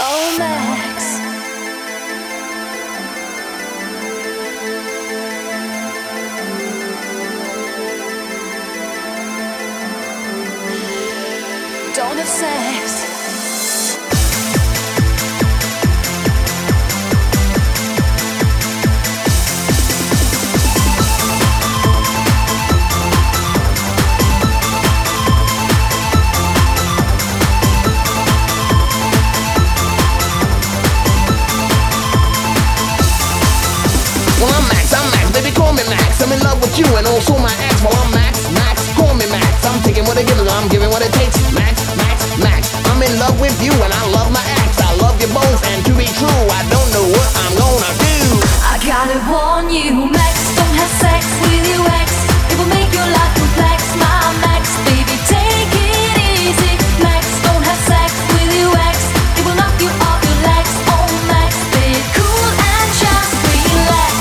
Oh, Max. Don't have sex. Well, I'm Max, baby, call me Max. I'm in love with you and also my ex. Well, I'm Max, call me Max. I'm taking what it gives, I'm giving what it takes. Max. I'm in love with you and I love my ex. I love you both, and to be true, I don't know what I'm gonna do. I gotta warn you, Max, don't have sex with your ex. It will make your life complex, my Max. Baby, take it easy. Max, don't have sex with your ex. It will knock you off your legs. Oh, Max, be cool and just relax.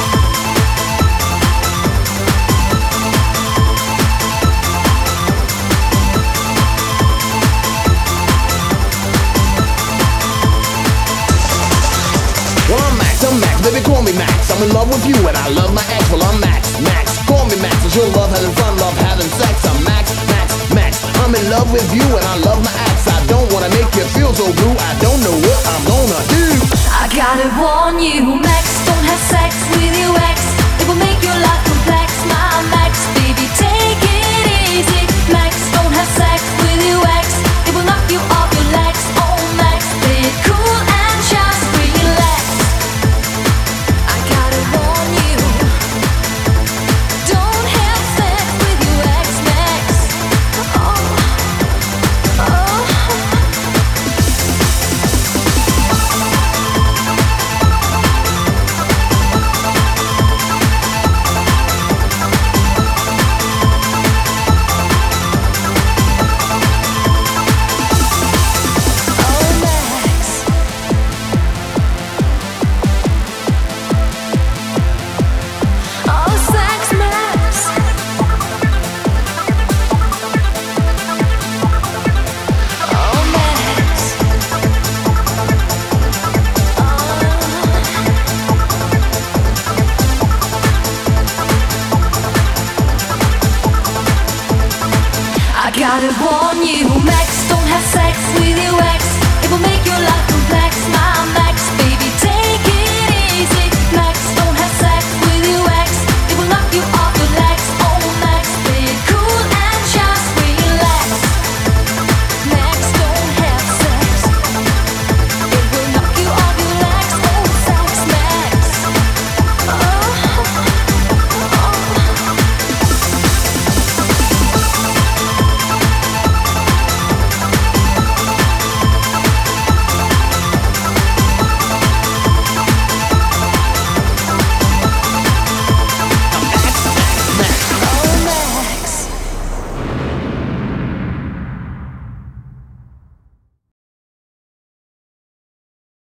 Well, I'm Max, baby, call me Max. I'm in love with you and I love my ex. Well, I'm Max, call me Max. It's your love having fun, love having sex. I'm Max. I'm in love with you and I love my ex. I don't wanna make you feel so blue. I don't know what I'm gonna do. I gotta warn you, Max.